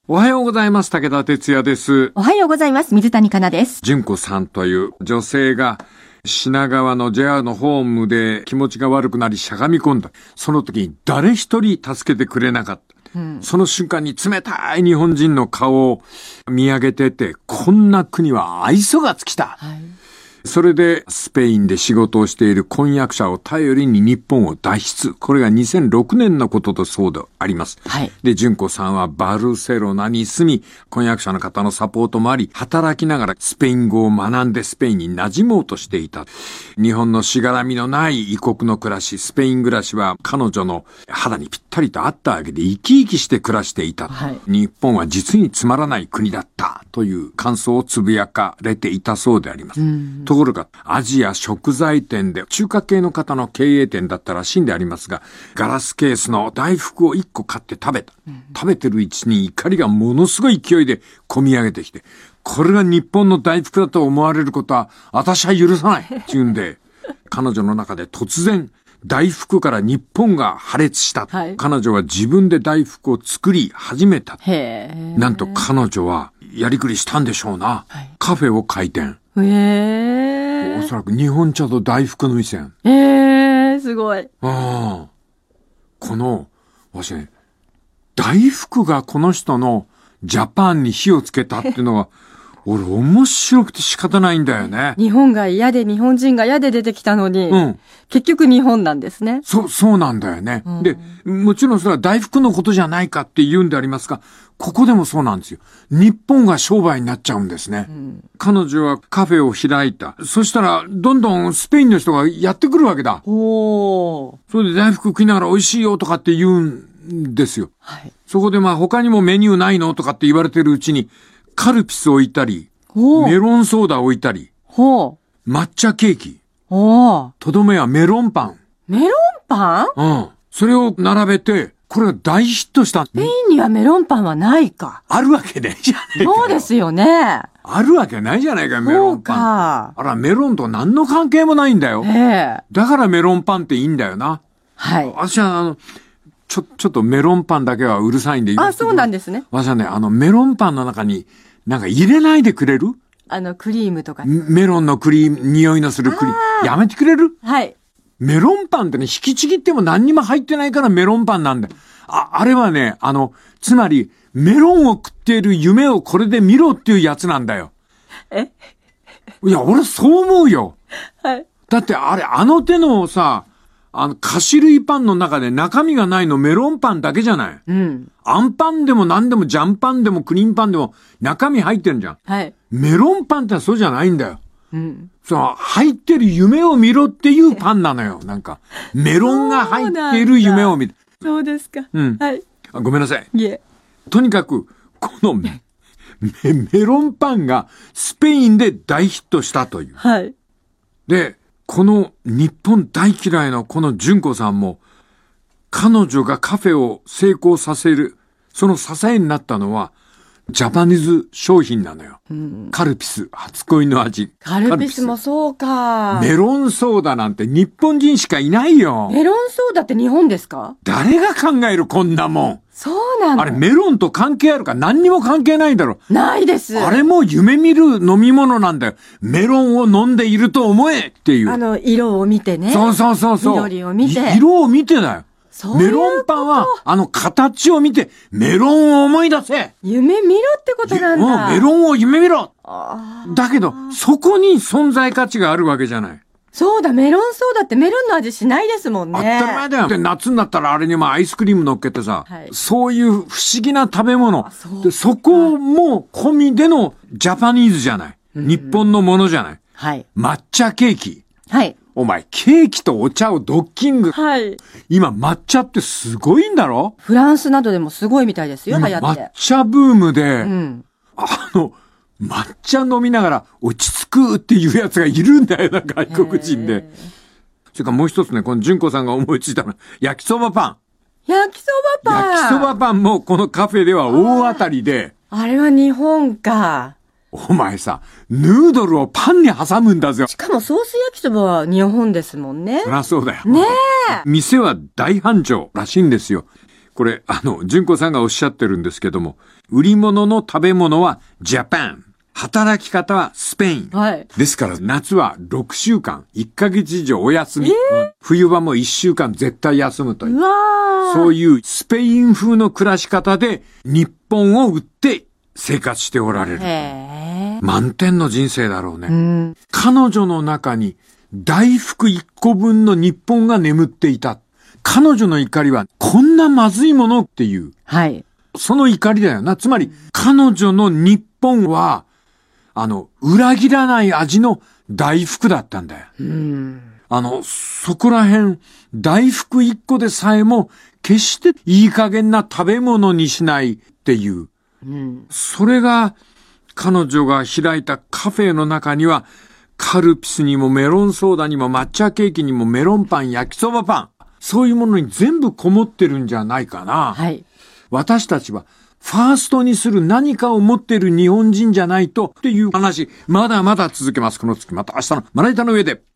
おはようございます。武田哲也です。 おはようございます。水谷香奈です。 純子さんという女性が品川の JR のホームで気持ちが悪くなりしゃがみ込んだ。その時に誰一人助けてくれなかった。その瞬間に冷たい日本人の顔を見上げてて、こんな国は愛想が尽きた。それでスペインで仕事をしている婚約者を頼りに日本を脱出。これが2006年のこととそうであります。で、純子さんはバルセロナに住み、婚約者の方のサポートもあり、働きながらスペイン語を学んでスペインに馴染もうとしていた。日本のしがらみのない異国の暮らし、スペイン暮らしは彼女の肌にぴったりと合ったわけで生き生きして暮らしていた。日本は実につまらない国だったという感想をつぶやかれていたそうであります。ところが、アジア食材店で中華系の方の経営店だったらしいんでありますが、ガラスケースの大福を1個買って食べた。食べてるうちに怒りがものすごい勢いで込み上げてきて、これが日本の大福だと思われることは私は許さないっていうんで、彼女の中で突然大福から日本が破裂した。彼女は自分で大福を作り始めた。なんと彼女はやりくりしたんでしょうな。カフェを開店。おそらく日本茶と大福の店。 すごい。 この、私ね、大福がこの人のジャパンに火をつけたっていうのは、俺面白くて仕方ないんだよね。 日本が嫌で日本人が嫌で出てきたのに、結局日本なんですね。 そうなんだよね。で、もちろんそれは大福のことじゃないかって言うんでありますが、ここでもそうなんですよ。日本が商売になっちゃうんですね。彼女はカフェを開いた。そしたら、どんどんスペインの人がやってくるわけだ。それで大福食いながら美味しいよとかって言うんですよ。そこで他にもメニューないのとかって言われてるうちに、カルピス置いたり、メロンソーダ置いたり、抹茶ケーキ、とどめはメロンパン。 メロンパン？ それを並べて、これが大ヒットした。 スペインにはメロンパンはないか。 あるわけないじゃないか。 そうですよね。 あるわけないじゃないか、メロンパン。あら、メロンと何の関係もないんだよ。だからメロンパンっていいんだよな。私はちょっとメロンパンだけはうるさいんで言う。 そうなんですね。 私はね、メロンパンの中に、なんか入れないでくれる？ クリームとか。 メロンのクリーム、匂いのするクリーム。やめてくれる？メロンパンってね、引きちぎっても何にも入ってないからメロンパンなんだよ。あれはね、つまり、メロンを食っている夢をこれで見ろっていうやつなんだよ。いや、俺そう思うよ。だってあれ、手のさ、菓子類パンの中で中身がないのメロンパンだけじゃない。あんパンでも何でもジャンパンでもクリームパンでも中身入ってるじゃん。メロンパンってそうじゃないんだよ。入ってる夢を見ろっていうパンなのよ。なんか、メロンが入っている夢を見る。 そうですか。 ごめんなさい。とにかく、このメロンパンがスペインで大ヒットしたという。で、この日本大嫌いのこの純子さんも、彼女がカフェを成功させる、その支えになったのは、ジャパニーズ商品なのよ。カルピス、初恋の味。 カルピスもそうか。 メロンソーダなんて日本人しかいないよ。 メロンソーダって日本ですか？ 誰が考えるこんなもん。 そうなの？ あれメロンと関係あるか？何にも関係ないだろ。 ないです。 あれも夢見る飲み物なんだよ。メロンを飲んでいると思えっていう。 色を見てね。 そう。 緑を見て。 色を見てだよ。メロンパンは、形を見て、メロンを思い出せ。 夢見ろってことなんだ。 メロンを夢見ろ。だけど、そこに存在価値があるわけじゃない。 そうだ、メロンソーダってメロンの味しないですもんね。 当たり前だよ。で、夏になったらあれにもアイスクリーム乗っけてさ、そういう不思議な食べ物。で、そこも込みでのジャパニーズじゃない。日本のものじゃない。抹茶ケーキ。お前、ケーキとお茶をドッキング。今、抹茶ってすごいんだろ？ フランスなどでもすごいみたいですよ、流行って。 抹茶ブームで、抹茶飲みながら落ち着くっていうやつがいるんだよな、外国人で。それからもう一つね、この純子さんが思いついたのは、焼きそばパン。 焼きそばパン。 焼きそばパンもこのカフェでは大当たりで。 あれは日本か。 お前さ、ヌードルをパンに挟むんだぜ。 しかもソース焼きそばは日本ですもんね。 そりゃそうだよ。 ねえ。 店は大繁盛らしいんですよ。これ、純子さんがおっしゃってるんですけども、 売り物の食べ物はジャパン。働き方はスペイン。 はい。 ですから夏は6週間、1ヶ月以上お休み。冬場も1週間絶対休むという。そういうスペイン風の暮らし方で日本を売って生活しておられる。満点の人生だろうね。彼女の中に大福1個分の日本が眠っていた。彼女の怒りはこんなまずいものっていう。 はい。その怒りだよな。つまり彼女の日本は裏切らない味の大福だったんだよ。そこら辺、大福一個でさえも、決していい加減な食べ物にしないっていう。それが、彼女が開いたカフェの中には、カルピスにもメロンソーダにも抹茶ケーキにもメロンパン、焼きそばパン。そういうものに全部こもってるんじゃないかな。 はい。 私たちは、ファーストにする何かを持っている日本人じゃないとっていう話、まだまだ続けます。この月また明日のまな板の上で。